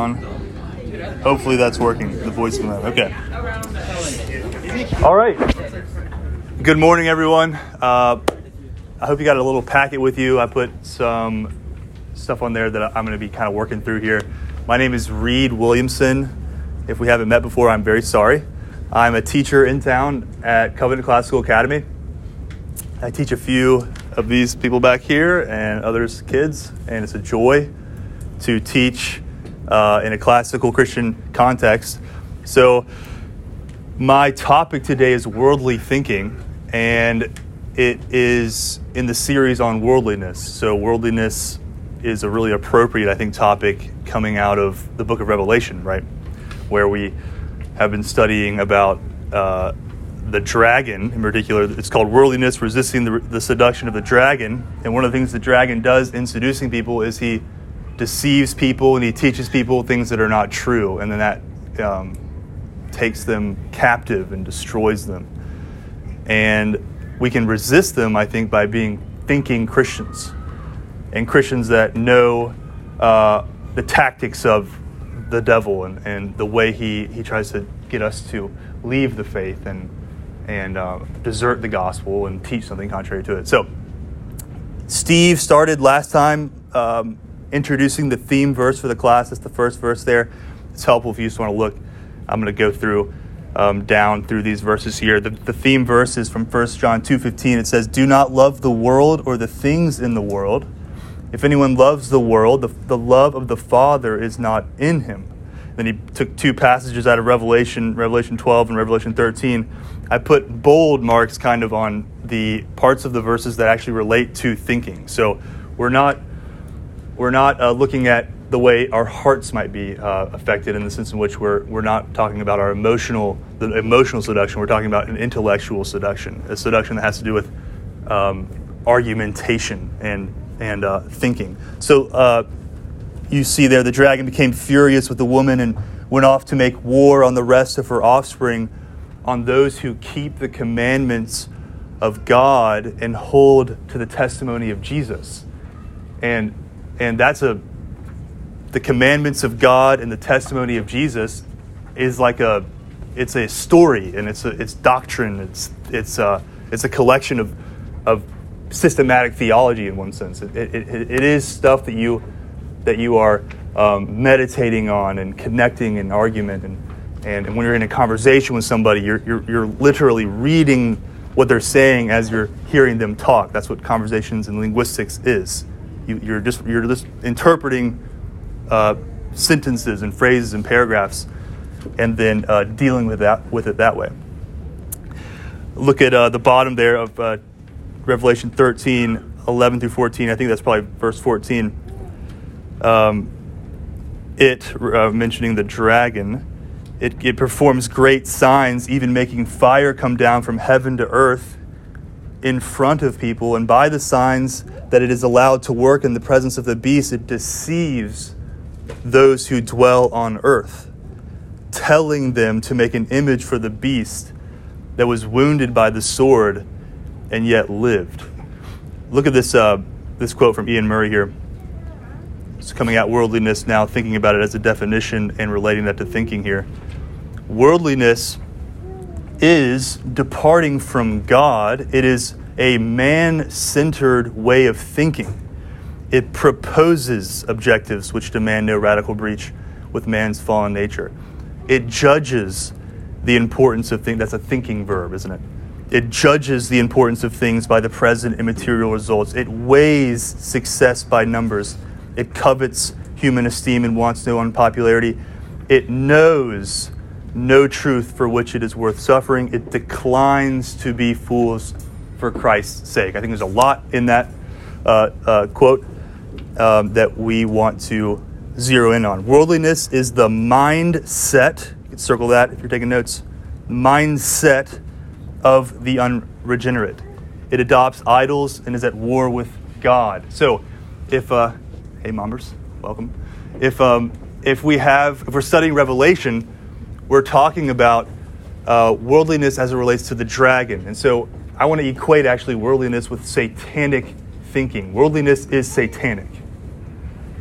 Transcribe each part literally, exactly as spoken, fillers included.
on? Hopefully that's working. The voice command. Okay. All right. Good morning, everyone. Uh, I hope you got a little packet with you. I put some stuff on there that I'm going to be kind of working through here. My name is Reed Williamson. If we haven't met before, I'm very sorry. I'm a teacher in town at Covenant Classical Academy. I teach a few of these people back here and others kids, and it's a joy to teach uh, in a classical Christian context. So my topic today is worldly thinking, and it is in the series on worldliness. So worldliness is a really appropriate, I think, topic coming out of the book of Revelation, right? Where we have been studying about uh, the dragon in particular. It's called worldliness, resisting the, the seduction of the dragon. And one of the things the dragon does in seducing people is he deceives people and he teaches people things that are not true. And then that um, takes them captive and destroys them. And we can resist them, I think, by being thinking Christians. And Christians that know uh, the tactics of the devil and, and the way he, he tries to get us to leave the faith and and uh, desert the gospel and teach something contrary to it. So Steve started last time um, introducing the theme verse for the class. That's the first verse there. It's helpful if you just want to look. I'm going to go through um, down through these verses here. The, the theme verse is from First John two fifteen. It says, "Do not love the world or the things in the world. If anyone loves the world, the, the love of the Father is not in him." Then he took two passages out of Revelation, Revelation twelve and Revelation thirteen. I put bold marks kind of on the parts of the verses that actually relate to thinking. So we're not we're not uh, looking at the way our hearts might be uh, affected in the sense in which we're we're not talking about our emotional the emotional seduction. We're talking about an intellectual seduction, a seduction that has to do with um, argumentation and and uh, thinking. So uh, you see there, the dragon became furious with the woman and went off to make war on the rest of her offspring, on those who keep the commandments of God and hold to the testimony of Jesus. And and that's a the commandments of God and the testimony of Jesus is like a it's a story, and it's a, it's doctrine. It's it's a it's a collection of of systematic theology in one sense. It it, it is stuff that you that you are um, meditating on and connecting in argument, and, and and when you're in a conversation with somebody, you're you're you're literally reading what they're saying as you're hearing them talk. That's what conversations and linguistics is. You, you're just you're just interpreting uh, sentences and phrases and paragraphs, and then uh, dealing with that with it that way. Look at uh, the bottom there of uh, Revelation thirteen, eleven through fourteen. I think that's probably verse fourteen. Um, it, uh, mentioning the dragon, it, it performs great signs, even making fire come down from heaven to earth in front of people. And by the signs that it is allowed to work in the presence of the beast, it deceives those who dwell on earth, telling them to make an image for the beast that was wounded by the sword and yet lived. Look at this, uh, this quote from Ian Murray here. It's coming out worldliness now, thinking about it as a definition and relating that to thinking here. Worldliness is departing from God. It is a man-centered way of thinking. It proposes objectives which demand no radical breach with man's fallen nature. It judges the importance of things. That's a thinking verb, isn't it? It judges the importance of things by the present and material results. It weighs success by numbers. It covets human esteem and wants no unpopularity. It knows no truth for which it is worth suffering. It declines to be fools for Christ's sake. I think there's a lot in that uh, uh, quote um, that we want to zero in on. Worldliness is the mindset, you can circle that if you're taking notes, mindset of the unregenerate. It adopts idols and is at war with God. So if... Uh, Hey, Mombers, welcome. If um, if we have, if we're studying Revelation, we're talking about uh, worldliness as it relates to the dragon. And so I want to equate actually worldliness with satanic thinking. Worldliness is satanic.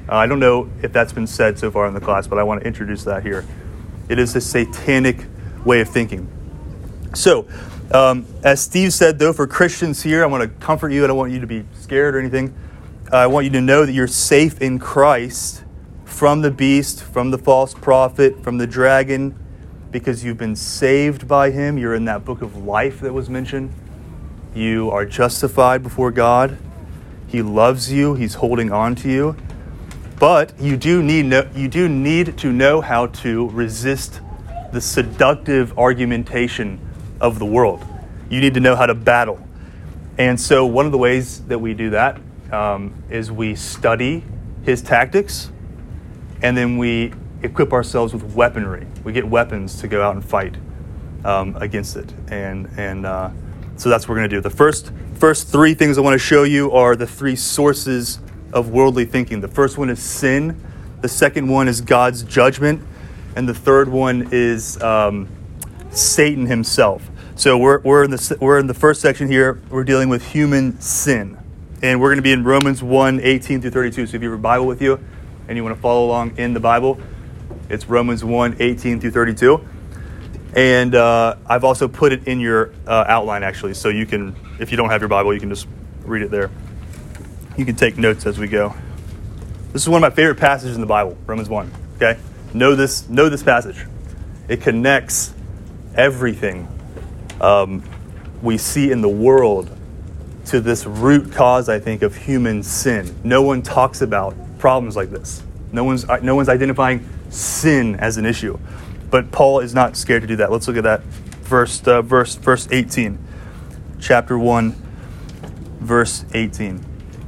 Uh, I don't know if that's been said so far in the class, but I want to introduce that here. It is a satanic way of thinking. So, um, as Steve said, though, for Christians here, I want to comfort you. I don't want you to be scared or anything. Uh, I want you to know that you're safe in Christ from the beast, from the false prophet, from the dragon, because you've been saved by him. You're in that book of life that was mentioned. You are justified before God. He loves you. He's holding on to you. But you do need no, you do need to know how to resist the seductive argumentation of the world. You need to know how to battle. And so one of the ways that we do that um, is we study his tactics, and then we equip ourselves with weaponry. We get weapons to go out and fight um, against it. And and uh, so that's what we're going to do. The first first three things I want to show you are the three sources of worldly thinking. The first one is sin. The second one is God's judgment. And the third one is um, Satan himself. So we're we're in the we're in the first section here. We're dealing with human sin, and we're going to be in Romans one, eighteen through thirty-two. So if you have a Bible with you and you want to follow along in the Bible, it's Romans one, eighteen through thirty-two. And uh, I've also put it in your uh, outline, actually, so you can, if you don't have your Bible, you can just read it there. You can take notes as we go. This is one of my favorite passages in the Bible, Romans one. Okay, know this. Know this passage. It connects everything um, we see in the world to this root cause, I think, of human sin. No one talks about problems like this. No one's no one's identifying sin as an issue, but Paul is not scared to do that. Let's look at that verse, uh, verse, verse eighteen, chapter one, verse eighteen.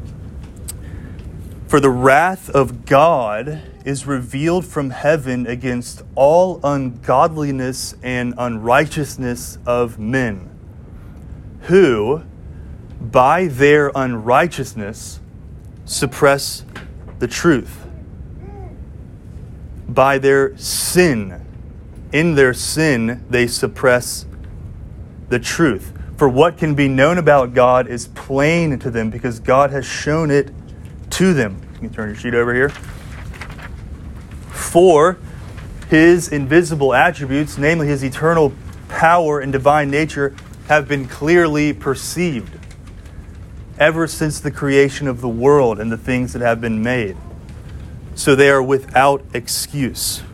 For the wrath of God is revealed from heaven against all ungodliness and unrighteousness of men, who, by their unrighteousness, suppress the truth. By their sin, in their sin, they suppress the truth. For what can be known about God is plain to them, because God has shown it to them. You can turn your sheet over here. For his invisible attributes, namely his eternal power and divine nature, have been clearly perceived ever since the creation of the world and the things that have been made. So they are without excuse.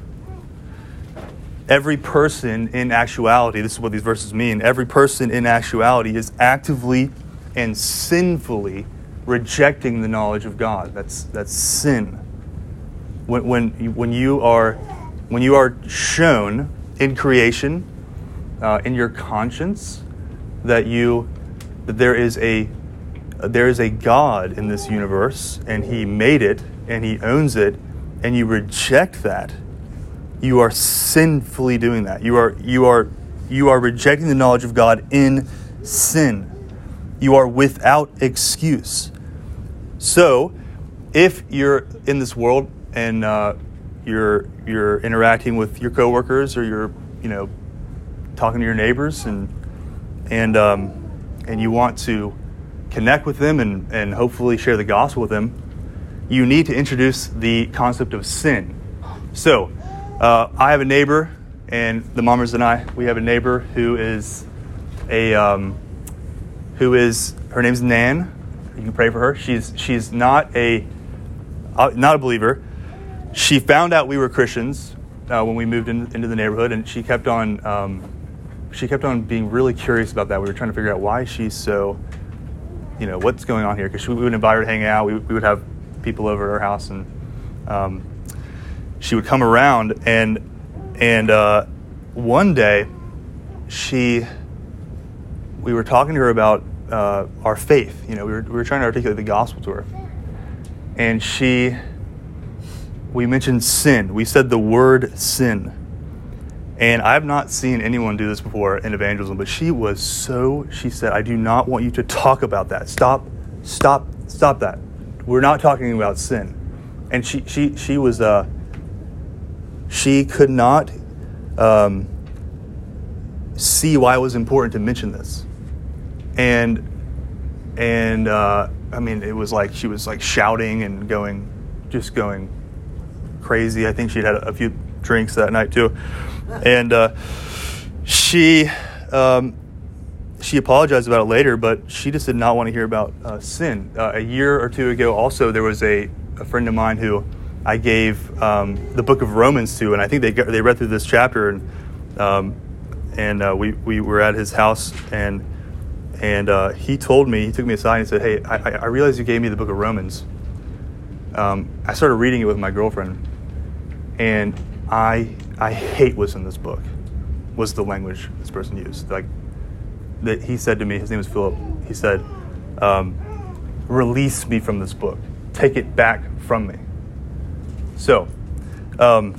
Every person in actuality, this is what these verses mean, every person in actuality is actively and sinfully rejecting the knowledge of God. That's that's sin. When when when you are when you are shown in creation, uh, in your conscience, that you that there is a there is a God in this universe, and He made it, and He owns it, and you reject that, you are sinfully doing that. You are you are you are rejecting the knowledge of God in sin. You are without excuse. So, if you're in this world and uh, you're you're interacting with your coworkers, or you're you know talking to your neighbors, and and um, and you want to connect with them and, and hopefully share the gospel with them, you need to introduce the concept of sin. So, uh, I have a neighbor, and the Mammers and I, we have a neighbor who is a um, who is her name's Nan. You can pray for her. She's she's not a uh, not a believer. She found out we were Christians uh, when we moved in, into the neighborhood, and she kept on um, she kept on being really curious about that. We were trying to figure out why she's so, you know, what's going on here, because we would invite her to hang out. We we would have people over at our house, and um, she would come around, and and uh, one day she we were talking to her about uh, our faith. You know, we were we were trying to articulate the gospel to her, and she we mentioned sin. We said the word sin. And I've not seen anyone do this before in evangelism, but she was so, she said, I do not want you to talk about that. Stop, stop, stop that. We're not talking about sin. And she she she was, uh, she could not um, see why it was important to mention this. And, and uh, I mean, it was like, she was like shouting and going, just going crazy. I think she'd had a few drinks that night too. And uh, she um, she apologized about it later, but she just did not want to hear about uh, sin. Uh, a year or two ago, also, there was a, a friend of mine who I gave um, the book of Romans to, and I think they they read through this chapter, and um, and uh, we we were at his house, and and uh, he told me, he took me aside and said, "Hey, I, I realized you gave me the book of Romans. Um, I started reading it with my girlfriend, and I I hate what's in this book." Was the language this person used. Like that, he said to me, his name was Philip. He said, um, "Release me from this book. Take it back from me." So, um,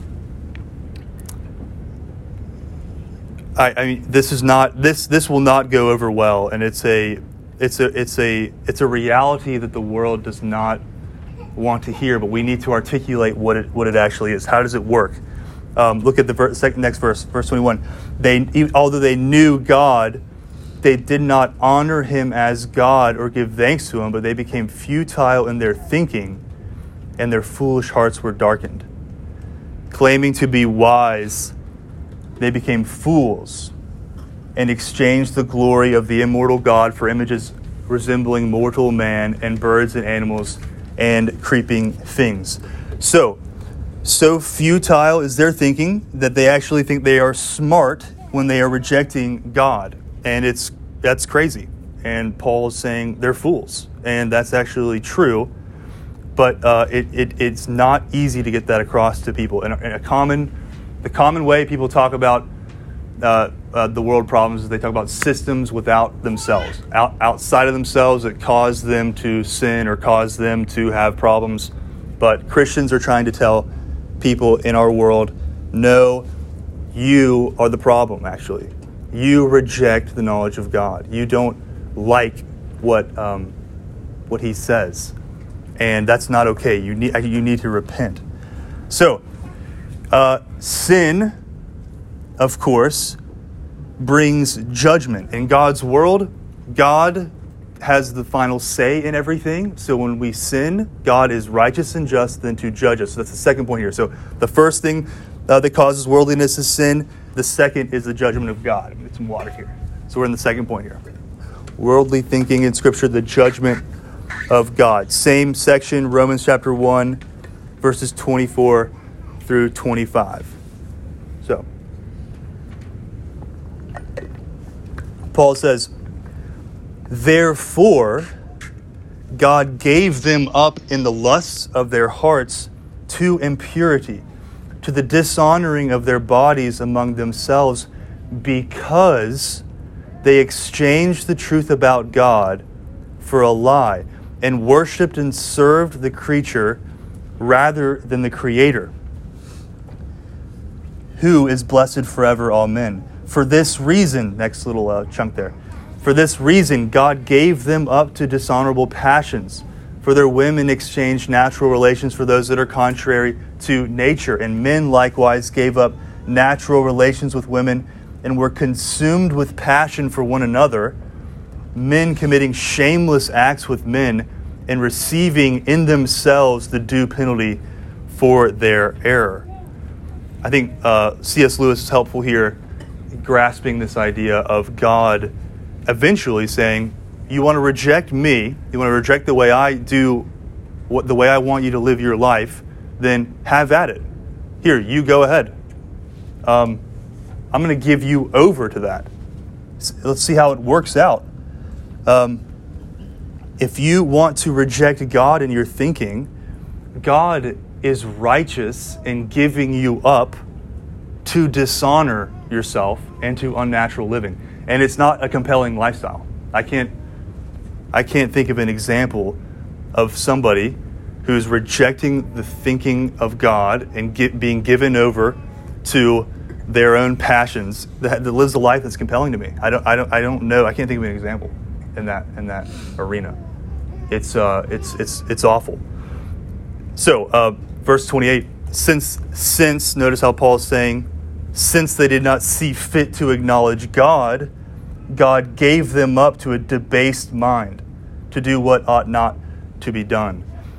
I, I mean, this is not this. This will not go over well, and it's a, it's a, it's a, it's a reality that the world does not want to hear. But we need to articulate what it what it actually is. How does it work? Um, look at the verse, second, next verse, verse twenty-one. They, although they knew God, they did not honor him as God or give thanks to him, but they became futile in their thinking, and their foolish hearts were darkened. Claiming to be wise, they became fools and exchanged the glory of the immortal God for images resembling mortal man and birds and animals and creeping things. So, So futile is their thinking that they actually think they are smart when they are rejecting God. And it's that's crazy. And Paul is saying they're fools. And that's actually true. But uh, it, it it's not easy to get that across to people. In a, in a common, the common way people talk about uh, uh, the world problems is they talk about systems without themselves. Out, outside of themselves that cause them to sin or cause them to have problems. But Christians are trying to tell people in our world, no, you are the problem, actually. You reject the knowledge of God. You don't like what um, what he says. And that's not okay. You need you need to repent. So, uh, sin, of course, brings judgment. In God's world, God has the final say in everything. So when we sin, God is righteous and just then to judge us. So that's the second point here. So the first thing uh, that causes worldliness is sin. The second is the judgment of God. I'm going to get some water here. So we're in the second point here. Worldly thinking in Scripture, the judgment of God. Same section, Romans chapter one, verses twenty-four through twenty-five. So, Paul says, "Therefore, God gave them up in the lusts of their hearts to impurity, to the dishonoring of their bodies among themselves, because they exchanged the truth about God for a lie, and worshipped and served the creature rather than the Creator, who is blessed forever. Amen. For this reason," next little uh, chunk there, "For this reason, God gave them up to dishonorable passions. For their women exchanged natural relations for those that are contrary to nature. And men likewise gave up natural relations with women and were consumed with passion for one another, men committing shameless acts with men and receiving in themselves the due penalty for their error." I think uh, C S Lewis is helpful here, grasping this idea of God eventually saying, you want to reject me, you want to reject the way I do, what the way I want you to live your life, then have at it. Here, you go ahead. Um, I'm going to give you over to that. Let's see how it works out. Um, if you want to reject God in your thinking, God is righteous in giving you up to dishonor yourself and to unnatural living. And it's not a compelling lifestyle. I can't I can't think of an example of somebody who's rejecting the thinking of God and get, being given over to their own passions that, that lives a life that's compelling to me. I don't I don't I don't know. I can't think of an example in that in that arena. It's uh it's it's it's awful. So uh, verse twenty-eight. Since since notice how Paul is saying, since they did not see fit to acknowledge God, God gave them up to a debased mind to do what ought not to be done.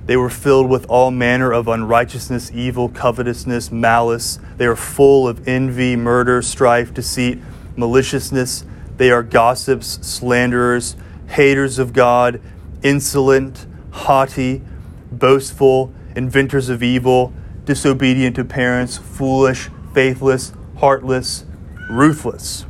They were filled with all manner of unrighteousness, evil, covetousness, malice. They are full of envy, murder, strife, deceit, maliciousness. They are gossips, slanderers, haters of God, insolent, haughty, boastful, inventors of evil, disobedient to parents, foolish, faithless, heartless, ruthless.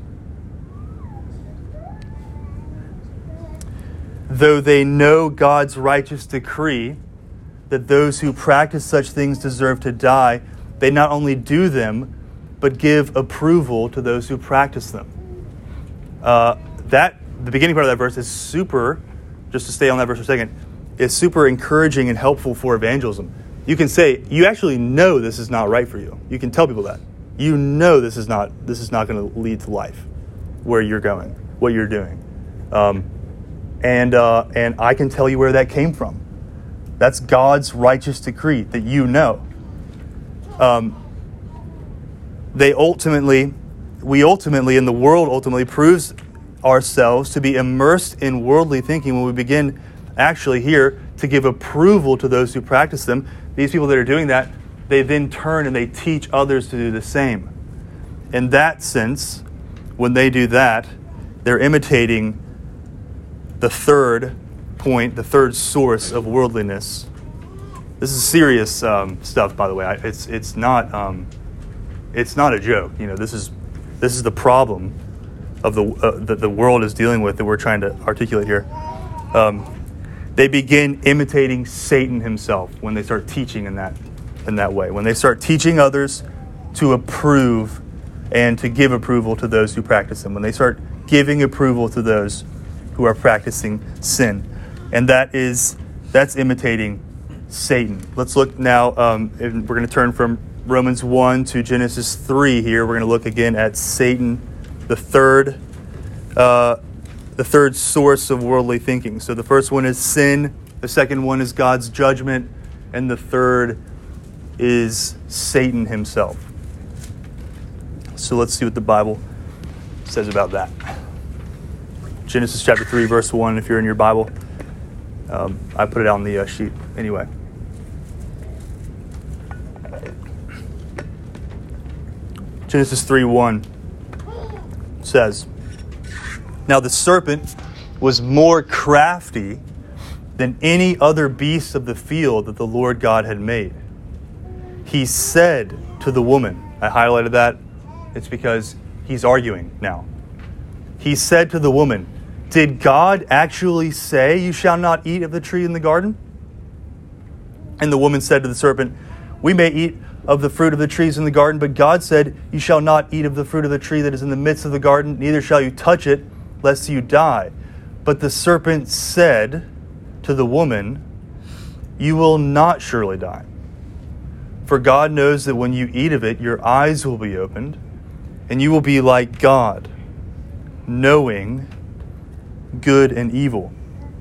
Though they know God's righteous decree that those who practice such things deserve to die, they not only do them, but give approval to those who practice them. Uh, that the beginning part of that verse is super, just to stay on that verse for a second, is super encouraging and helpful for evangelism. You can say, you actually know this is not right for you. You can tell people that. You know this is not this is not going to lead to life, where you're going, what you're doing. Um, and uh, and I can tell you where that came from. That's God's righteous decree that you know. Um, they ultimately, we ultimately, and the world ultimately proves ourselves to be immersed in worldly thinking when we begin actually here to give approval to those who practice them. These people that are doing that, they then turn and they teach others to do the same. In that sense, when they do that, they're imitating the third point, the third source of worldliness. This is serious um, stuff, by the way. It's it's not um, it's not a joke. You know, this is this is the problem of the uh, that the world is dealing with that we're trying to articulate here. Um, they begin imitating Satan himself when they start teaching in that in that way. When they start teaching others to approve and to give approval to those who practice them. When they start giving approval to those who are practicing sin. And that is, that's imitating Satan. Let's look now, um, and we're going to turn from Romans one to Genesis three here. We're going to look again at Satan, the third, uh, the third source of worldly thinking. So the first one is sin, the second one is God's judgment, and the third is Satan himself. So let's see what the Bible says about that. Genesis chapter three, verse one, if you're in your Bible. Um, I put it on the uh, sheet anyway. Genesis three one says, "Now the serpent was more crafty than any other beast of the field that the Lord God had made. He said to the woman," I highlighted that. It's because he's arguing now. He said to the woman, "Did God actually say you shall not eat of the tree in the garden?" And the woman said to the serpent, "We may eat of the fruit of the trees in the garden, but God said, you shall not eat of the fruit of the tree that is in the midst of the garden, neither shall you touch it, lest you die." But the serpent said to the woman, "You will not surely die. For God knows that when you eat of it, your eyes will be opened, and you will be like God, knowing good and evil."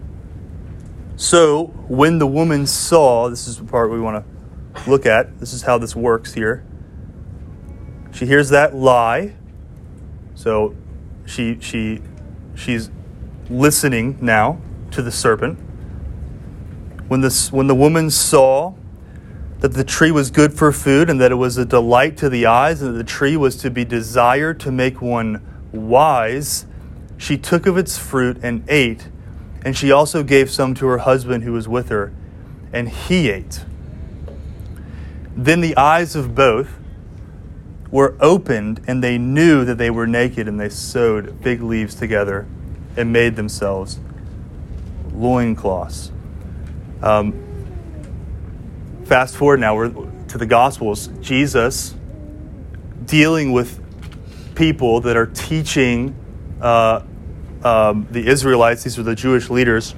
So when the woman saw, this is the part we want to look at. This is how this works here. She hears that lie. So she she she's listening now to the serpent. When this when the woman saw that the tree was good for food and that it was a delight to the eyes and that the tree was to be desired to make one wise, she took of its fruit and ate, and she also gave some to her husband who was with her, and he ate. Then the eyes of both were opened, and they knew that they were naked, and they sewed fig leaves together and made themselves loincloths. Um, fast forward now, we're to the Gospels. Jesus dealing with people that are teaching uh, um, the Israelites, these are the Jewish leaders,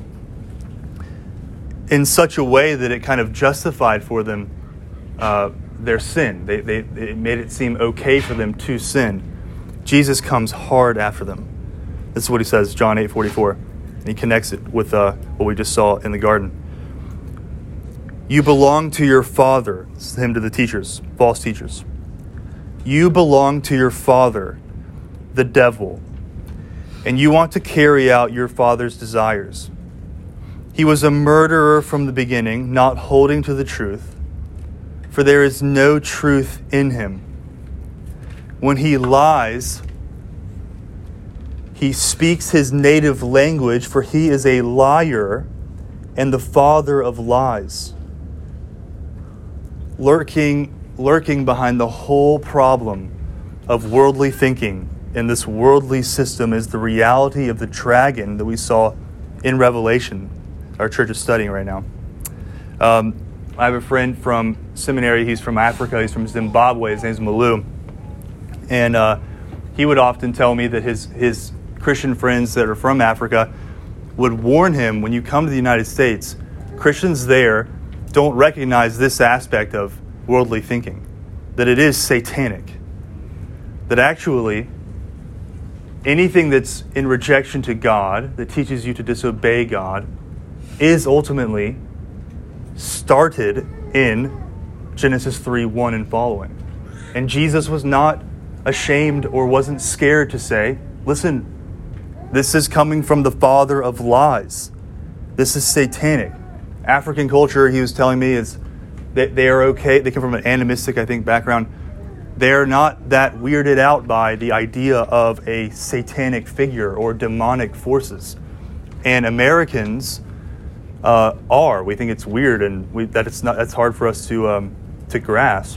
in such a way that it kind of justified for them uh, their sin. They, they, it made it seem okay for them to sin. Jesus comes hard after them. This is what he says, John eight forty-four. And he connects it with uh, what we just saw in the garden. "You belong to your father," this is him to the teachers, false teachers. "You belong to your father, the devil, and you want to carry out your father's desires. He was a murderer from the beginning, not holding to the truth, for there is no truth in him. When he lies, he speaks his native language, for he is a liar and the father of lies. Lurking, lurking behind the whole problem of worldly thinking in this worldly system is the reality of the dragon that we saw in Revelation. Our church is studying right now. Um, I have a friend from seminary. He's from Africa. He's from Zimbabwe. His name's Malu. And uh, he would often tell me that his, his Christian friends that are from Africa would warn him, when you come to the United States, Christians there don't recognize this aspect of worldly thinking, that it is satanic. That actually, anything that's in rejection to God, that teaches you to disobey God, is ultimately started in Genesis three one and following. And Jesus was not ashamed or wasn't scared to say, listen, this is coming from the father of lies. This is satanic. African culture, he was telling me, is that they are okay. They come from an animistic, I think, background. They're not that weirded out by the idea of a satanic figure or demonic forces. And Americans uh, are. We think it's weird and we, that it's not. That's hard for us to um, to grasp.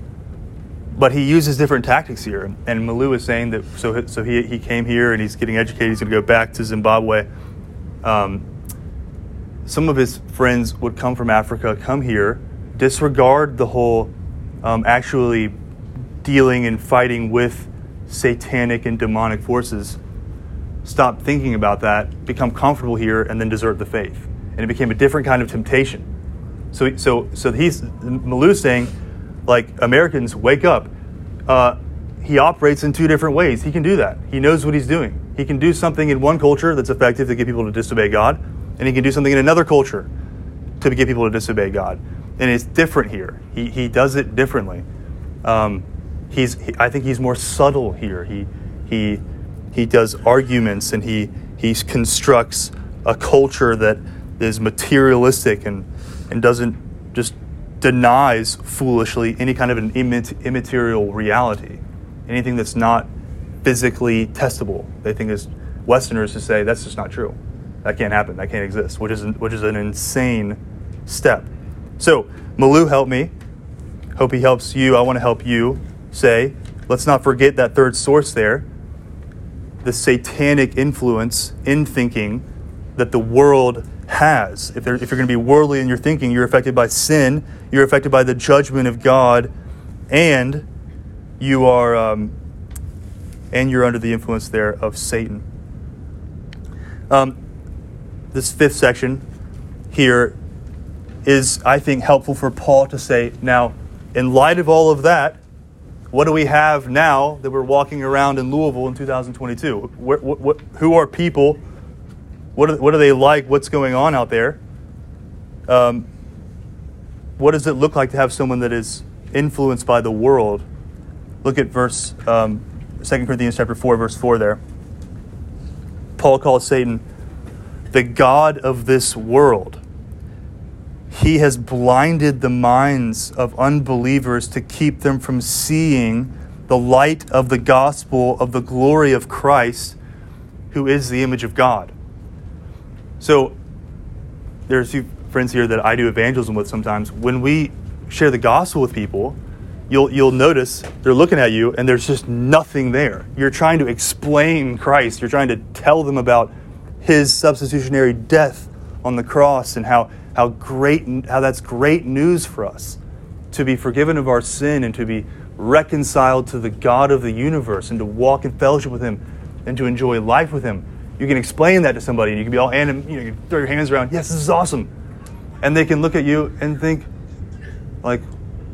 But he uses different tactics here. And Malu is saying that, so, so he, he came here and he's getting educated. He's going to go back to Zimbabwe. Um, some of his friends would come from Africa, come here, disregard the whole um, actually dealing and fighting with satanic and demonic forces, stop thinking about that, become comfortable here, and then desert the faith. And it became a different kind of temptation. So, so, so he's Malu's saying, like, Americans, wake up. Uh, he operates in two different ways. He can do that. He knows what he's doing. He can do something in one culture that's effective to get people to disobey God, and he can do something in another culture to get people to disobey God. And it's different here. He he does it differently. Um, he's he, I think he's more subtle here. He he he does arguments and he he constructs a culture that is materialistic and and doesn't just denies foolishly any kind of an immaterial reality, anything that's not physically testable. They think as Westerners to say that's just not true. That can't happen. That can't exist, which is which is an insane step. So Malu helped me. Hope he helps you. I want to help you say, let's not forget that third source there, the satanic influence in thinking that the world has. If, if you're going to be worldly in your thinking, you're affected by sin, you're affected by the judgment of God, and you are um, and you're under the influence there of Satan. Um, this fifth section here is, I think, helpful for Paul to say, now, in light of all of that, what do we have now that we're walking around in Louisville in two thousand twenty-two? What, what, what, who are people? What are, what are they like? What's going on out there? Um, what does it look like to have someone that is influenced by the world? Look at verse um, Second Corinthians chapter four, verse four there. Paul calls Satan the god of this world. He has blinded the minds of unbelievers to keep them from seeing the light of the gospel of the glory of Christ, who is the image of God. So there's a few friends here that I do evangelism with sometimes. When we share the gospel with people, you'll you'll notice they're looking at you and there's just nothing there. You're trying to explain Christ. You're trying to tell them about his substitutionary death on the cross and how how great how that's great news for us to be forgiven of our sin and to be reconciled to the God of the universe and to walk in fellowship with him and to enjoy life with him. You can explain that to somebody and you can be all anim, you know, you can throw your hands around, yes, this is awesome. And they can look at you and think, like,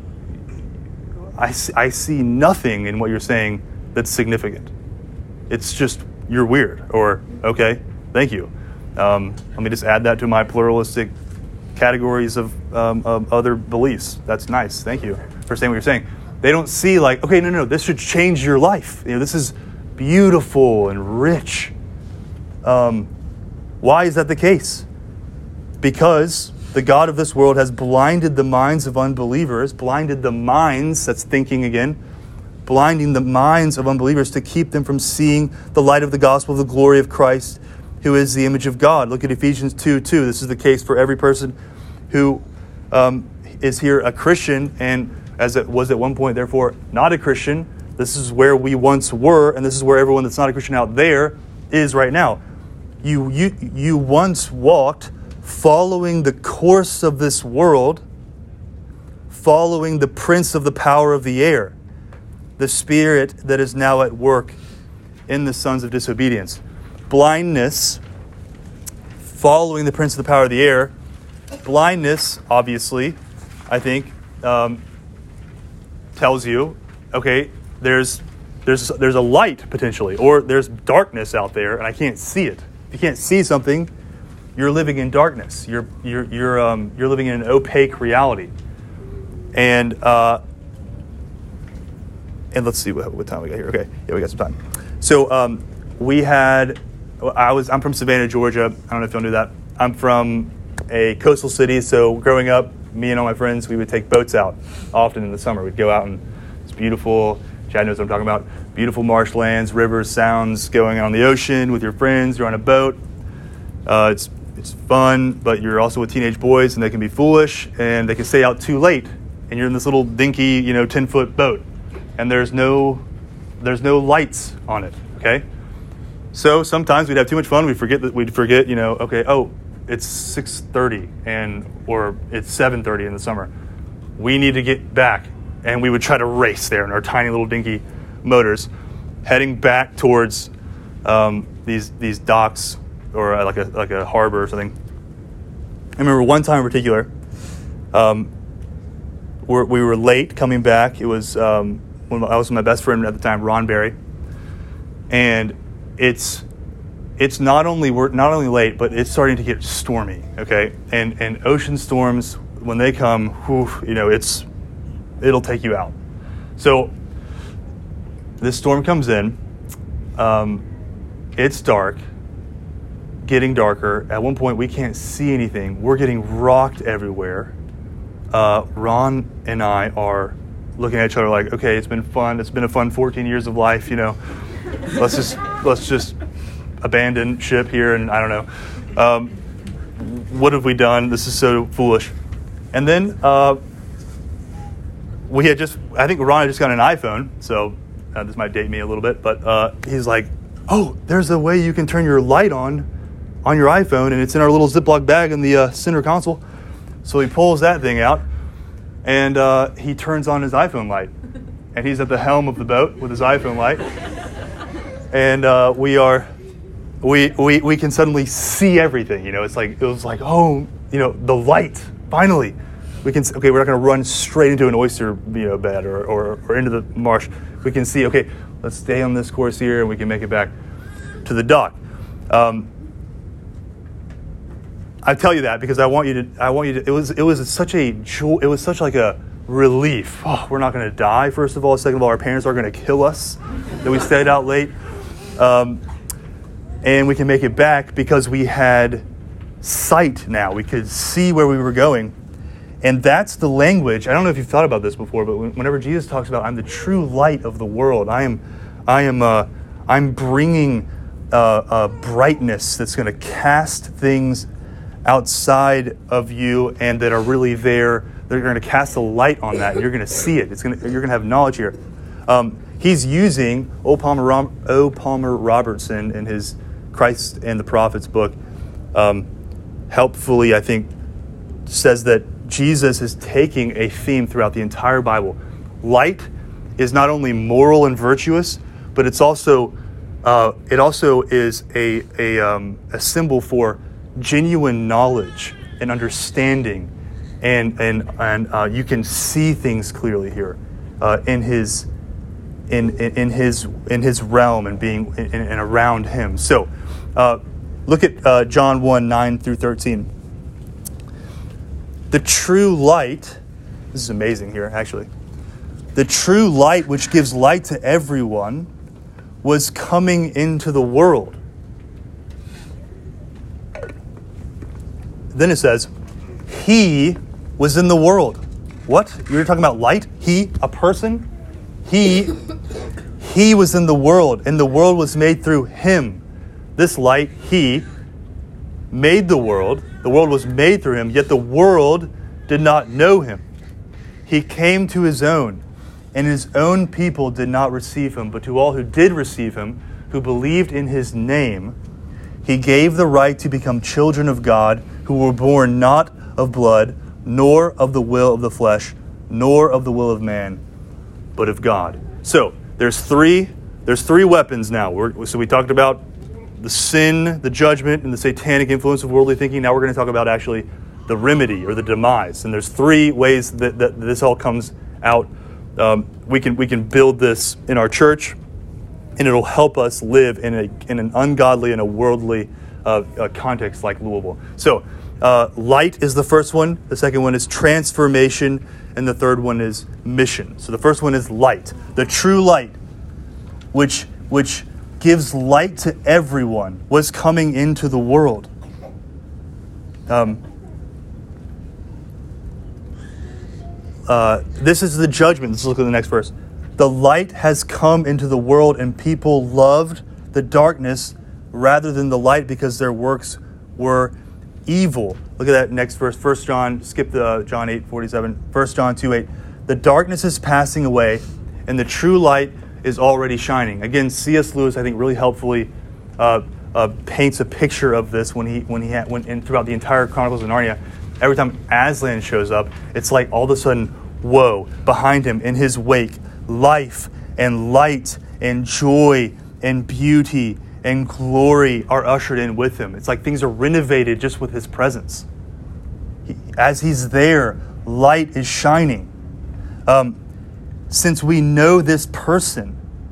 I see, I see nothing in what you're saying that's significant. It's just, you're weird. Or, okay, thank you. Um, let me just add that to my pluralistic categories of, um, of other beliefs. That's nice. Thank you for saying what you're saying. They don't see like, okay, no, no, this should change your life. You know, this is beautiful and rich. Um, why is that the case? because the God of this world has blinded the minds of unbelievers, blinded the minds, that's thinking again, blinding the minds of unbelievers to keep them from seeing the light of the gospel of the glory of Christ, who is the image of God. Look at Ephesians two two. This is the case for every person who um, is here a Christian, and as it was at one point, therefore, not a Christian. This is where we once were, and this is where everyone that's not a Christian out there is right now. You, you, you once walked following the course of this world, following the prince of the power of the air, the spirit that is now at work in the sons of disobedience. Blindness, following the prince of the power of the air. Blindness, obviously, I think, um, tells you, okay, there's there's there's a light potentially, or there's darkness out there, and I can't see it. If you can't see something, you're living in darkness. You're you're you're um, you're living in an opaque reality. And uh, and let's see what, what time we got here. Okay, yeah, we got some time. So um, we had. I was. I'm from Savannah, Georgia. I don't know if y'all knew that. I'm from a coastal city. So growing up, me and all my friends, we would take boats out often in the summer. We'd go out and it's beautiful. Chad knows what I'm talking about. Beautiful marshlands, rivers, sounds, going out on the ocean with your friends. You're on a boat. Uh, it's it's fun, but you're also with teenage boys, and they can be foolish, and they can stay out too late. And you're in this little dinky, you know, ten foot boat, and there's no there's no lights on it. Okay. So sometimes we'd have too much fun. We forget that we'd forget, you know, okay, oh, it's six thirty and or it's seven thirty in the summer. We need to get back, and we would try to race there in our tiny little dinky motors, heading back towards um, these these docks or like a like a harbor or something. I remember one time in particular, um, we're, we were late coming back. It was um, when I was with my best friend at the time, Ron Berry, and it's it's not only we're not only late, but it's starting to get stormy. Okay, and and ocean storms, when they come, whew, you know, it's it'll take you out. So this storm comes in. Um, it's dark, getting darker. At one point, we can't see anything. We're getting rocked everywhere. Uh, Ron and I are looking at each other like, okay, it's been fun. It's been a fun fourteen years of life. You know, let's just let's just abandon ship here. And I don't know, um, what have we done? This is so foolish. And then uh, we had just, I think Ron had just got an iPhone, so uh, this might date me a little bit, but uh, he's like, oh, there's a way you can turn your light on on your iPhone, and it's in our little Ziploc bag in the uh, center console. So he pulls that thing out, and uh, he turns on his iPhone light, and he's at the helm of the boat with his iPhone light, and uh, we are, we we we can suddenly see everything. You know, it's like it was like, oh, you know, the light. Finally, we can, okay, we're not going to run straight into an oyster, you know, bed or, or, or into the marsh. We can see, okay, let's stay on this course here, and we can make it back to the dock. Um, I tell you that because I want you to, I want you to, it was, it was such a joy, it was such like a relief. Oh, we're not going to die, first of all. Second of all, our parents are going to kill us that we stayed out late. Um, and we can make it back because we had sight now. We could see where we were going. And that's the language. I don't know if you've thought about this before, but whenever Jesus talks about, I'm the true light of the world, I am I am, uh, I'm bringing uh, a brightness that's going to cast things outside of you and that are really there. They're going to cast a light on that, and you're going to see it. It's going to, you're going to have knowledge here. Um, he's using O. Palmer, O. Palmer Robertson in his Christ and the Prophets book, um, helpfully, I think, says that Jesus is taking a theme throughout the entire Bible. Light is not only moral and virtuous, but it's also uh, it also is a a, um, a symbol for genuine knowledge and understanding, and and and uh, you can see things clearly here uh, in his in, in in his in his realm and being in, and around him. So, uh, look at uh, John one nine through thirteen. The true light, this is amazing here, actually. The true light which gives light to everyone was coming into the world. then it says, he was in the world. What? You're talking about light? He, a person? He, he was in the world, and the world was made through him. This light, he, made the world. The world was made through him, yet the world did not know him. He came to his own, and his own people did not receive him. But to all who did receive him, who believed in his name, he gave the right to become children of God, who were born not of blood, nor of the will of the flesh, nor of the will of man, but of God. So there's three. There's three weapons now. We're, so we talked about the sin, the judgment, and the satanic influence of worldly thinking. Now we're going to talk about actually the remedy or the demise. And there's three ways that, that this all comes out. Um, we can we can build this in our church, and it'll help us live in a in an ungodly and a worldly uh, uh, context like Louisville. So uh, light is the first one. The second one is transformation, and the third one is mission. So the first one is light, the true light, which which gives light to everyone, was coming into the world. Um, uh, this is the judgment. Let's look at the next verse. The light has come into the world, and people loved the darkness rather than the light because their works were evil. Look at that next verse. First John, skip the John eight forty-seven. First John two eight. The darkness is passing away, and the true light is already shining. Again, C S Lewis, I think, really helpfully uh, uh, paints a picture of this when he when he had, when and throughout the entire Chronicles of Narnia. Every time Aslan shows up, it's like all of a sudden, whoa! Behind him, in his wake, life and light and joy and beauty and glory are ushered in with him. It's like things are renovated just with his presence. He, as he's there, light is shining. Um, Since we know this person,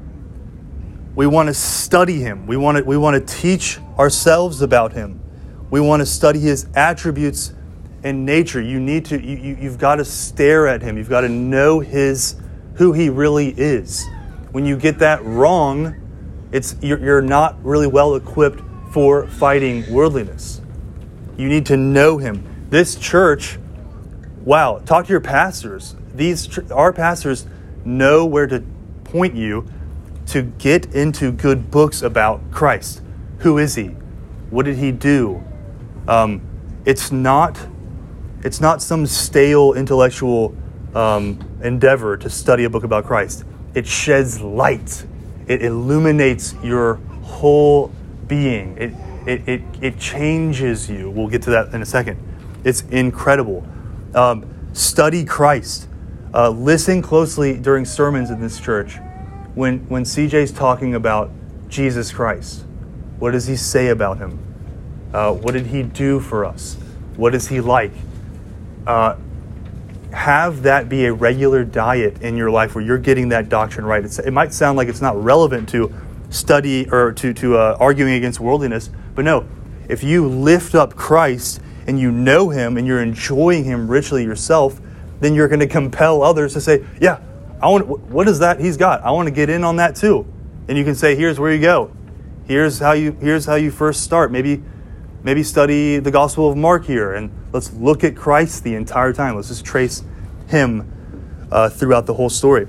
we want to study him. We want to we want to teach ourselves about him. We want to study his attributes and nature. You need to you, you you've got to stare at him. You've got to know his who he really is. When you get that wrong, it's you're, you're not really well equipped for fighting worldliness. You need to know him. This church, wow, talk to your pastors. These our pastors know where to point you to get into good books about Christ. Who is he? What did he do? Um, it's not it's not some stale intellectual um, endeavor to study a book about Christ. It sheds light. It illuminates your whole being. It it it, it changes you. We'll get to that in a second. It's incredible. Um, study Christ. Uh, listen closely during sermons in this church when, when C J's talking about Jesus Christ. What does he say about him? Uh, what did he do for us? What is he like? Uh, have that be a regular diet in your life where you're getting that doctrine right. It's, it might sound like it's not relevant to study or to, to uh, arguing against worldliness, but no, if you lift up Christ and you know him and you're enjoying him richly yourself, then you're going to compel others to say, yeah, I want. What is that he's got? I want to get in on that too. And you can say, here's where you go. Here's how you. Here's how you first start. Maybe, maybe study the Gospel of Mark here, and let's look at Christ the entire time. Let's just trace him uh, throughout the whole story.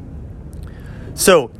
So,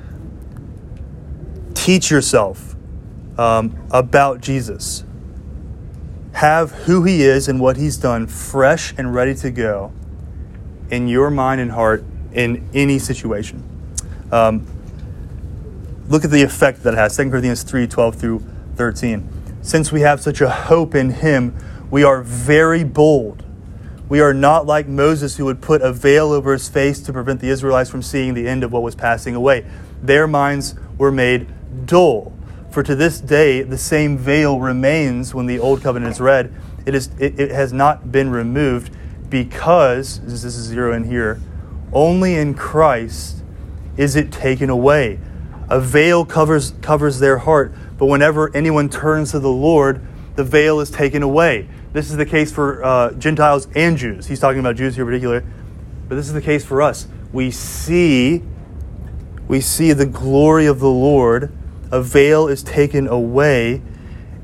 teach yourself um, about Jesus. Have who he is and what he's done fresh and ready to go in your mind and heart in any situation. Um, look at the effect that it has. Second Corinthians three, twelve through thirteen. Since we have such a hope in him, we are very bold. We are not like Moses, who would put a veil over his face to prevent the Israelites from seeing the end of what was passing away. Their minds were made dull. For to this day, the same veil remains when the old covenant is read. It is it, it has not been removed because, this is zero in here, only in Christ is it taken away. A veil covers covers their heart, but whenever anyone turns to the Lord, the veil is taken away. This is the case for uh, Gentiles and Jews. He's talking about Jews here in particular, but this is the case for us. We see, we see the glory of the Lord. A veil is taken away,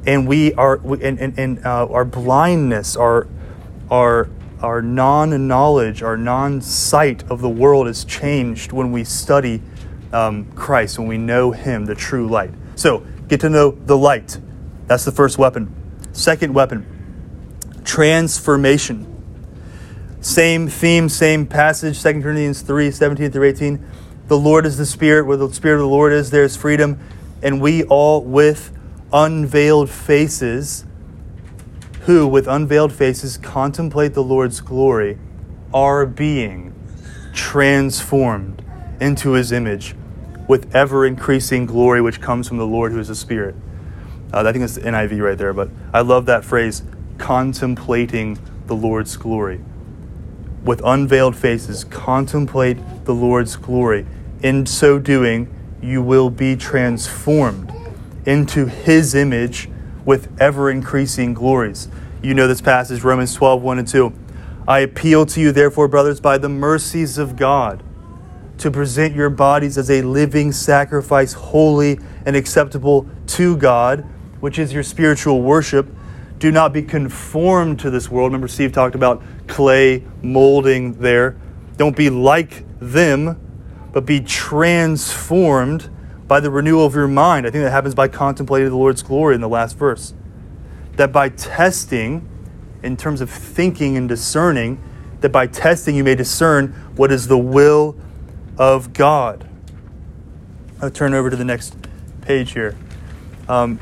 and we are, and, and, and uh, our blindness, our, our, our non-knowledge, our non-sight of the world is changed when we study um, Christ, when we know Him, the true light. So, get to know the light. That's the first weapon. Second weapon, transformation. Same theme, same passage, Second Corinthians three, seventeen through eighteen. The Lord is the Spirit. Where the Spirit of the Lord is, there is freedom. And we all with unveiled faces, who with unveiled faces contemplate the Lord's glory, are being transformed into His image with ever-increasing glory which comes from the Lord who is the Spirit. Uh, I think that's the N I V right there, but I love that phrase, contemplating the Lord's glory. With unveiled faces, contemplate the Lord's glory. In so doing, you will be transformed into His image with ever-increasing glories. You know this passage, Romans twelve, one and two. I appeal to you, therefore, brothers, by the mercies of God, to present your bodies as a living sacrifice, holy and acceptable to God, which is your spiritual worship. Do not be conformed to this world. Remember, Steve talked about clay molding there. Don't be like them, but be transformed by the renewal of your mind. I think that happens by contemplating the Lord's glory in the last verse. That by testing, in terms of thinking and discerning, that by testing you may discern what is the will of God. I'll turn over to the next page here. Um,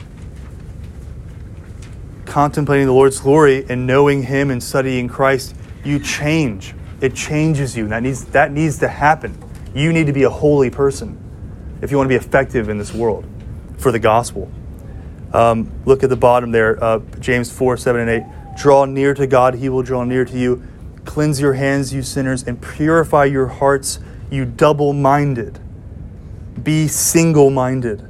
contemplating the Lord's glory and knowing Him and studying Christ, you change. It changes you. That needs, that needs to happen. You need to be a holy person if you want to be effective in this world for the gospel. Um, look at the bottom there, uh, James four, seven and eight. Draw near to God, He will draw near to you. Cleanse your hands, you sinners, and purify your hearts, you double-minded. Be single-minded.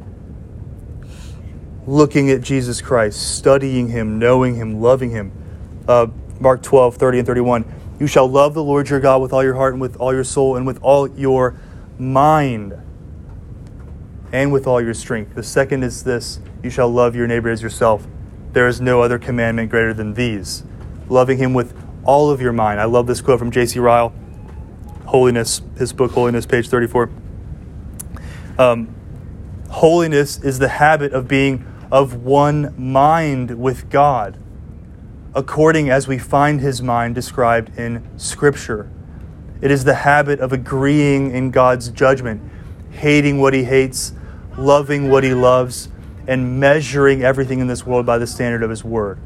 Looking at Jesus Christ, studying Him, knowing Him, loving Him. Uh, Mark twelve, thirty and thirty-one. You shall love the Lord your God with all your heart and with all your soul and with all your mind and with all your strength. The second is this, you shall love your neighbor as yourself. There is no other commandment greater than these. Loving Him with all of your mind. I love this quote from J C Ryle. Holiness, his book Holiness, page thirty-four. Um, holiness is the habit of being of one mind with God, according as we find His mind described in Scripture. It is the habit of agreeing in God's judgment, hating what He hates, loving what He loves, and measuring everything in this world by the standard of His Word.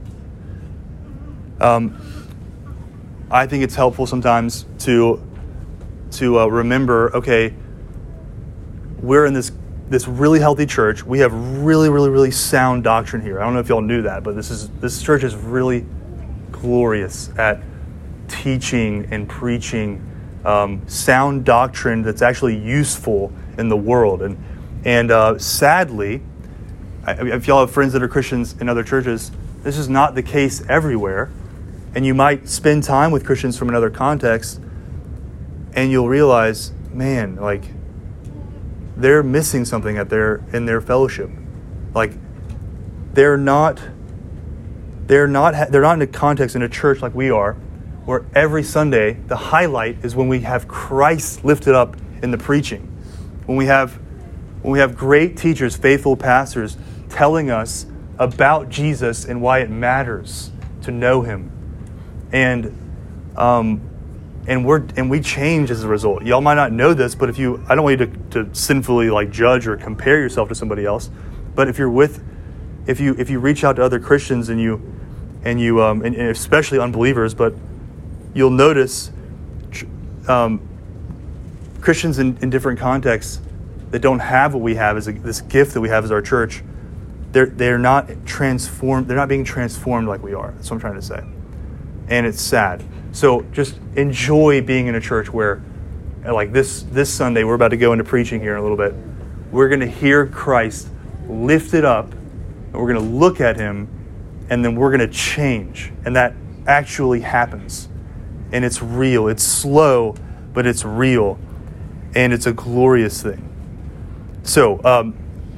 Um, I think it's helpful sometimes to to uh, remember, okay, we're in this this really healthy church. We have really, really, really sound doctrine here. I don't know if y'all knew that, but this is this church is really glorious at teaching and preaching um, sound doctrine that's actually useful in the world. And and uh, sadly, I, if y'all have friends that are Christians in other churches, this is not the case everywhere. And you might spend time with Christians from another context, and you'll realize, man, like, they're missing something at their in their fellowship. Like, they're not, they're not, they're not in a context in a church like we are, where every Sunday the highlight is when we have Christ lifted up in the preaching, when we have, when we have great teachers, faithful pastors, telling us about Jesus and why it matters to know Him, and um, and we're and we change as a result. Y'all might not know this, but if you, I don't want you to, to sinfully like judge or compare yourself to somebody else, but if you're with, if you if you reach out to other Christians and you and you um, and, and especially unbelievers, but you'll notice um, Christians in, in different contexts that don't have what we have as a, this gift that we have as our church. They're they're not transformed. They're not being transformed like we are. That's what I'm trying to say. And it's sad. So just enjoy being in a church where, like this this Sunday, we're about to go into preaching here in a little bit. We're going to hear Christ lifted up, and we're going to look at Him, and then we're going to change. And that actually happens. And it's real. It's slow, but it's real. And it's a glorious thing. So, um,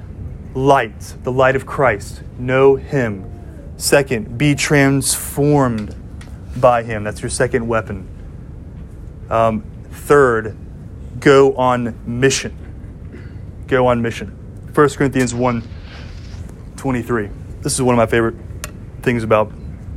light, the light of Christ. Know him. Second, be transformed by him. That's your second weapon. Um, third, go on mission. Go on mission. First Corinthians one twenty-three. This is one of my favorite things about,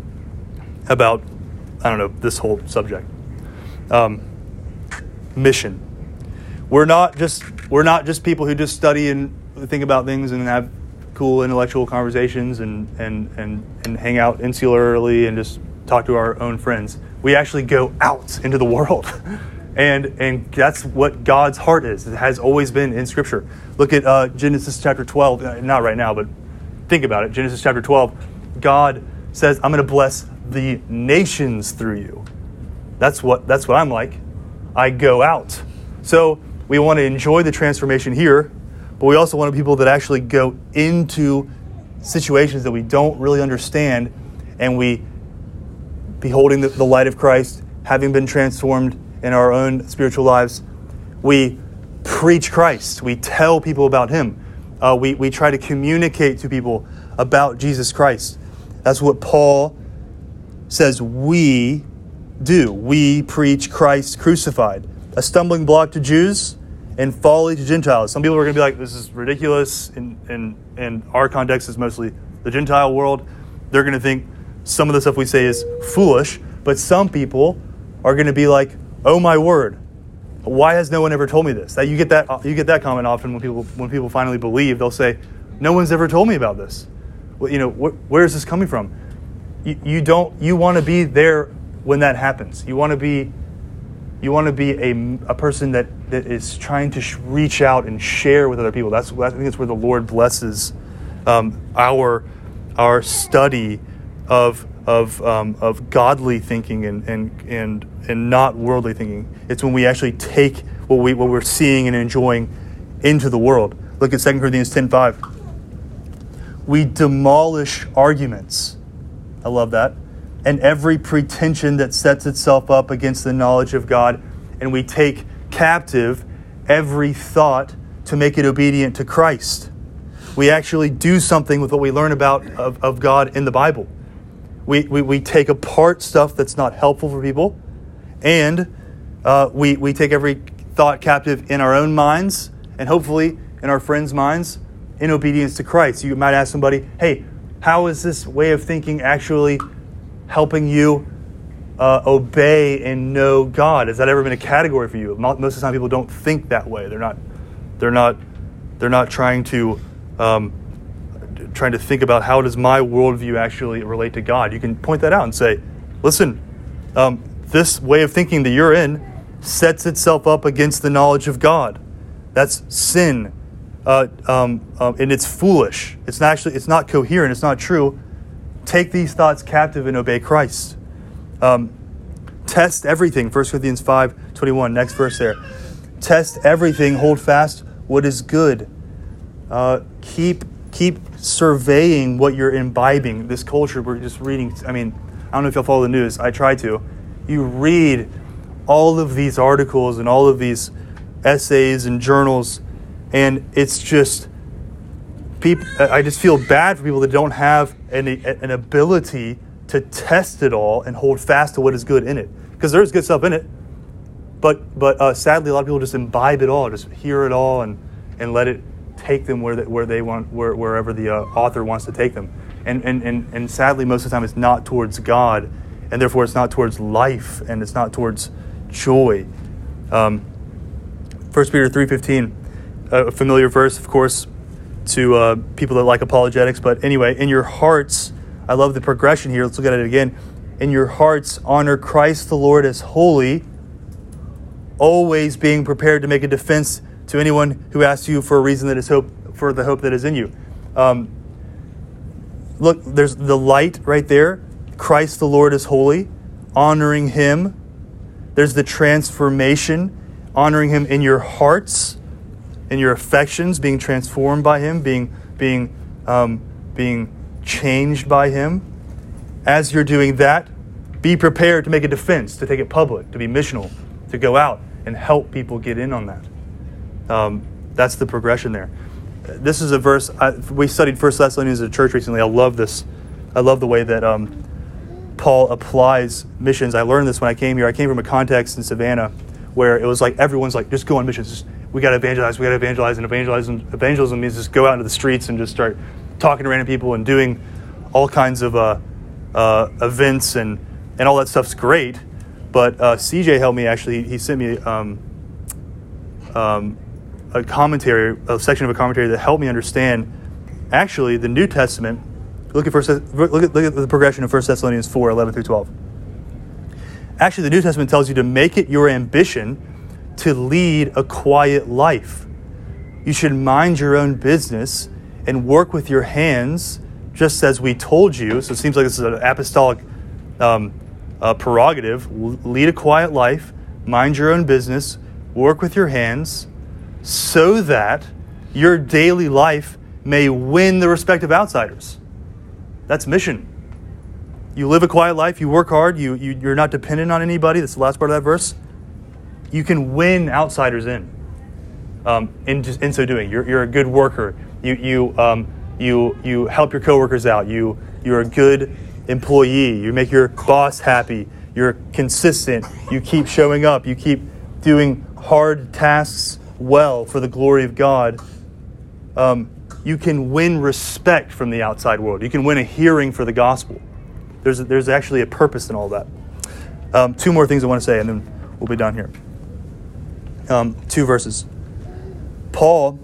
about I don't know, this whole subject. Um, mission. We're not just we're not just people who just study and think about things and have cool intellectual conversations and and and, and hang out insularly and just talk to our own friends. We actually go out into the world. And and that's what God's heart is. It has always been in Scripture. Look at uh, Genesis chapter twelve. Not right now, but think about it. Genesis chapter twelve. God says, I'm going to bless the nations through you. That's what that's what I'm like. I go out. So we want to enjoy the transformation here, but we also want people that actually go into situations that we don't really understand, and we, beholding the, the light of Christ, having been transformed in our own spiritual lives, we preach Christ. We tell people about him. Uh, we, we try to communicate to people about Jesus Christ. That's what Paul says we do. We preach Christ crucified. A stumbling block to Jews and folly to Gentiles. Some people are going to be like, this is ridiculous. In, in, in our context, is mostly the Gentile world. They're going to think some of the stuff we say is foolish. But some people are going to be like, oh my word, why has no one ever told me this? That you get that you get that comment often when people when people finally believe. They'll say, no one's ever told me about this. Well, you know, wh- where is this coming from? You, you don't you want to be there when that happens. You want to be you want to be a, a person that, that is trying to sh- reach out and share with other people. That's I think that's where the Lord blesses um, our our study of of um, of godly thinking and and and and not worldly thinking. It's when we actually take what we what we're seeing and enjoying into the world. Look at Second Corinthians ten five. We demolish arguments. I love that. And every pretension that sets itself up against the knowledge of God, and we take captive every thought to make it obedient to Christ. We actually do something with what we learn about of, of God in the Bible. We, we we take apart stuff that's not helpful for people, and uh, we we take every thought captive in our own minds, and hopefully in our friends' minds, in obedience to Christ. You might ask somebody, hey, how is this way of thinking actually helping you uh, obey and know God? Has that ever been a category for you? Most of the time, people don't think that way. They're not. They're not. They're not trying to um, trying to think about how does my worldview actually relate to God. You can point that out and say, listen, um, this way of thinking that you're in sets itself up against the knowledge of God. That's sin, uh, um, um, and it's foolish. It's not actually. It's not coherent. It's not true. Take these thoughts captive and obey Christ. Um, test everything. First Corinthians five twenty-one, next verse there. Test everything. Hold fast what is good. Uh, keep keep surveying what you're imbibing. This culture, we're just reading. I mean, I don't know if y'all follow the news. I try to. You read all of these articles and all of these essays and journals, and it's just people. I just feel bad for people that don't have an, an ability to test it all and hold fast to what is good in it. Because there's good stuff in it, but but uh, sadly, a lot of people just imbibe it all, just hear it all, and and let it take them where they, where they want, where, wherever the uh, author wants to take them. And, and and and sadly, most of the time, it's not towards God, and therefore, it's not towards life, and it's not towards joy. Um, First Peter three fifteen, a familiar verse, of course, to uh, people that like apologetics. But anyway, in your hearts, I love the progression here. Let's look at it again. In your hearts, honor Christ the Lord as holy, always being prepared to make a defense to anyone who asks you for a reason that is hope for the hope that is in you. Um, look, there's the light right there. Christ the Lord is holy, honoring Him. There's the transformation, honoring Him in your hearts, in your affections, being transformed by Him, being being um, being changed by Him. As you're doing that, be prepared to make a defense, to take it public, to be missional, to go out and help people get in on that. Um, that's the progression there. this is a verse, I, we studied First Thessalonians at church recently. I love this. I love the way that um, Paul applies missions. I learned this when I came here. I came from a context in Savannah where it was like everyone's like, just go on missions. Just, we got to evangelize. We got to evangelize. And evangelism, evangelism means just go out into the streets and just start talking to random people and doing all kinds of uh, uh, events and, and all that stuff's great. But uh, C J helped me actually. He sent me um, um, a commentary, a section of a commentary that helped me understand actually the New Testament. Look at first. Look at look at the progression of First Thessalonians four, eleven through twelve. Actually, the New Testament tells you to make it your ambition to lead a quiet life. You should mind your own business and work with your hands, just as we told you. So it seems like this is an apostolic um, uh, prerogative. Lead a quiet life, mind your own business, work with your hands, so that your daily life may win the respect of outsiders. That's mission. You live a quiet life, you work hard, you, you, you're not dependent on anybody. That's the last part of that verse. You can win outsiders in. Um, in, just, in so doing, you're, you're a good worker. You you um, you you help your coworkers out. You you're a good employee. You make your boss happy. You're consistent. You keep showing up. You keep doing hard tasks well for the glory of God. Um, you can win respect from the outside world. You can win a hearing for the gospel. There's there's actually a purpose in all that. Um, two more things I want to say, and then we'll be done here. Um, two verses. Paul,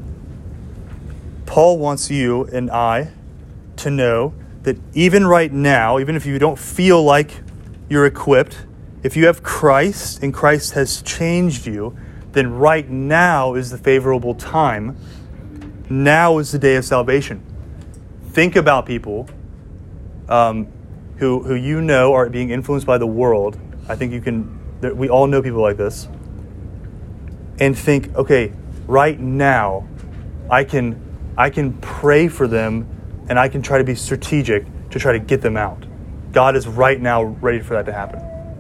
Paul wants you and I to know that even right now, even if you don't feel like you're equipped, if you have Christ and Christ has changed you, then right now is the favorable time. Now is the day of salvation. Think about people um, who who you know are being influenced by the world. I think you can. We all know people like this. And think, okay, right now, I can I can pray for them, and I can try to be strategic to try to get them out. God is right now ready for that to happen.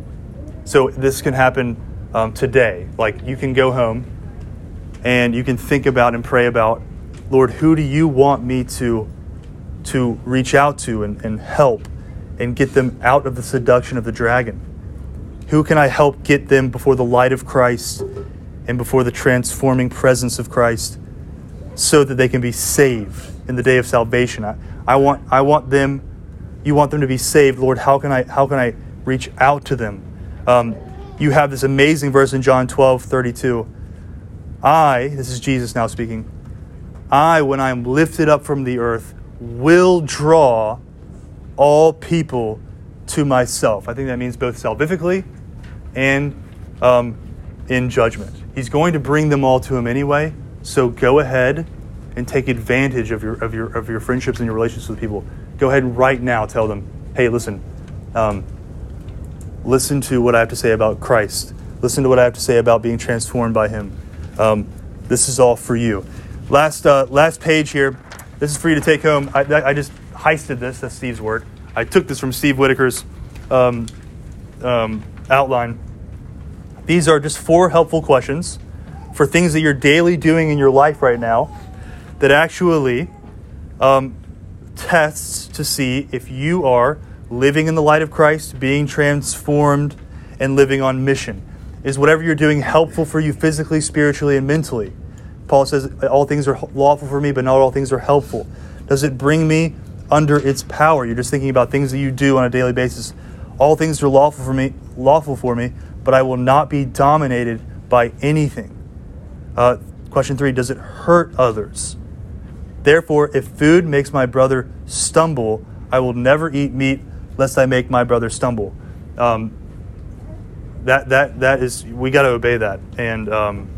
So this can happen um, today. Like you can go home, and you can think about and pray about, Lord, who do you want me to to reach out to and, and help and get them out of the seduction of the dragon? Who can I help get them before the light of Christ and before the transforming presence of Christ, so that they can be saved in the day of salvation? I, I want I want them, you want them to be saved. Lord, how can I how can I reach out to them? Um, you have this amazing verse in John twelve thirty-two. I, this is Jesus now speaking, I, when I am lifted up from the earth, will draw all people to myself. I think that means both salvifically and um, in judgment. He's going to bring them all to him anyway. So go ahead and take advantage of your of your of your friendships and your relationships with people. Go ahead and right now tell them, hey, listen, um, listen to what I have to say about Christ. Listen to what I have to say about being transformed by Him. Um, this is all for you. Last uh, last page here. This is for you to take home. I, I just heisted this. That's Steve's word. I took this from Steve Whitaker's um, um, outline. These are just four helpful questions for things that you're daily doing in your life right now that actually um, tests to see if you are living in the light of Christ, being transformed, and living on mission. Is whatever you're doing helpful for you physically, spiritually, and mentally? Paul says, all things are lawful for me, but not all things are helpful. Does it bring me under its power? You're just thinking about things that you do on a daily basis. All things are lawful for me, lawful for me, but I will not be dominated by anything. Uh, question three, does it hurt others? Therefore, if food makes my brother stumble, I will never eat meat lest I make my brother stumble. Um, that that that is, we got to obey that. And um,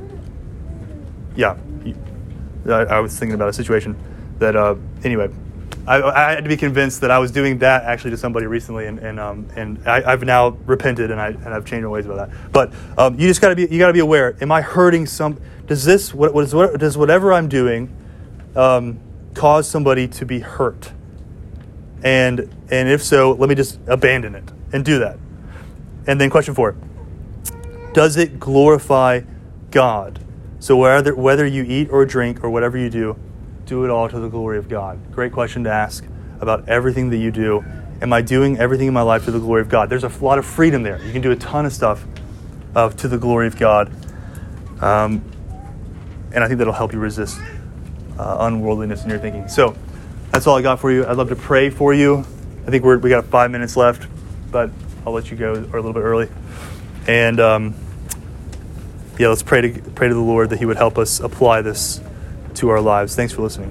yeah, I, I was thinking about a situation that uh, anyway. I, I had to be convinced that I was doing that actually to somebody recently, and and um, and I, I've now repented and I and I've changed my ways about that. But um, you just got to be you got to be aware. Am I hurting some? Does this what, what is what does whatever I'm doing um, cause somebody to be hurt? And and if so, let me just abandon it and do that. And then question four: does it glorify God? So whether, whether you eat or drink or whatever you do, do it all to the glory of God. Great question to ask about everything that you do. Am I doing everything in my life to the glory of God? There's a lot of freedom there. You can do a ton of stuff uh, to the glory of God. Um, and I think that'll help you resist uh, unworldliness in your thinking. So that's all I got for you. I'd love to pray for you. I think we're, we got five minutes left, but I'll let you go or a little bit early. And um, yeah, let's pray to pray to the Lord that he would help us apply this to our lives. Thanks for listening.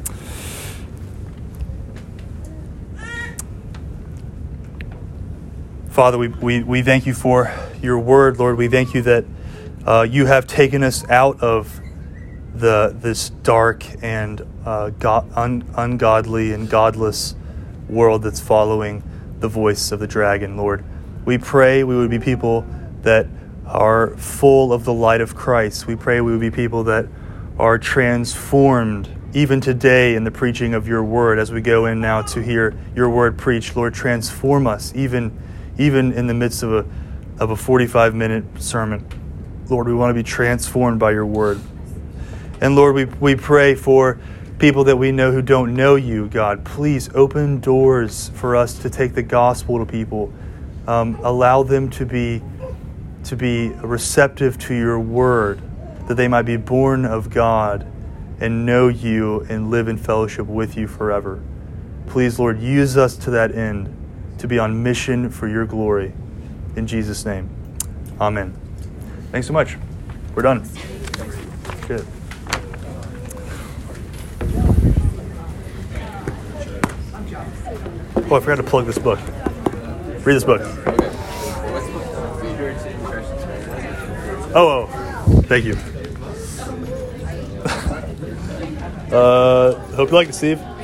Father, we, we, we thank you for your word, Lord. We thank you that uh, you have taken us out of the this dark and uh, God, un, ungodly and godless world that's following the voice of the dragon, Lord. We pray we would be people that are full of the light of Christ. We pray we would be people that are transformed even today in the preaching of your word as we go in now to hear your word preached. Lord, transform us even even in the midst of a of a forty-five minute sermon. Lord, we want to be transformed by your word. And Lord, we, we pray for people that we know who don't know you, God. Please open doors for us to take the gospel to people. Um, allow them to be to be receptive to your word, that they might be born of God and know you and live in fellowship with you forever. Please, Lord, use us to that end, to be on mission for your glory. In Jesus' name, amen. Thanks so much. We're done. Good. Oh, I forgot to plug this book. Read this book. Oh, oh. Thank you. uh, hope you like it, Steve.